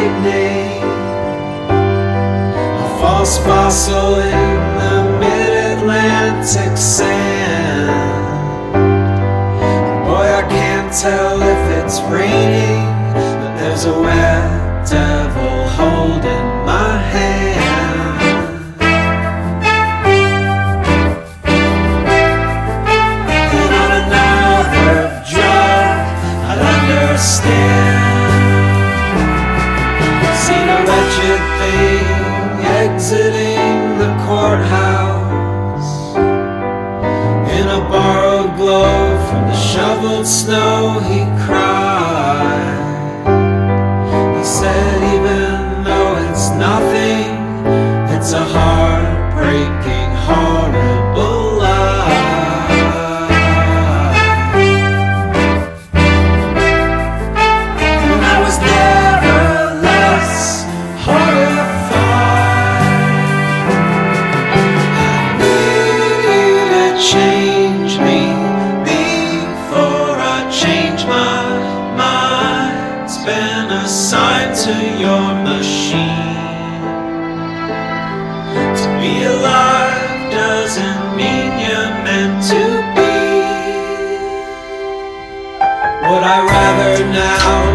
lightning, a false fossil in the mid-Atlantic sand. Boy, I can't tell if it's raining, but there's a wet devil holding my hand. And on another drug, I'd understand. Seen a wretched thing exiting the courthouse in a borrowed glove from the shoveled snow. He cried. He said, even though it's nothing, it's a heartbreaking, horrible lie. And I was never less horrified. I need you to change me before I change my mind. It's been assigned to your machine. To be alive doesn't mean you're meant to be. Would I rather now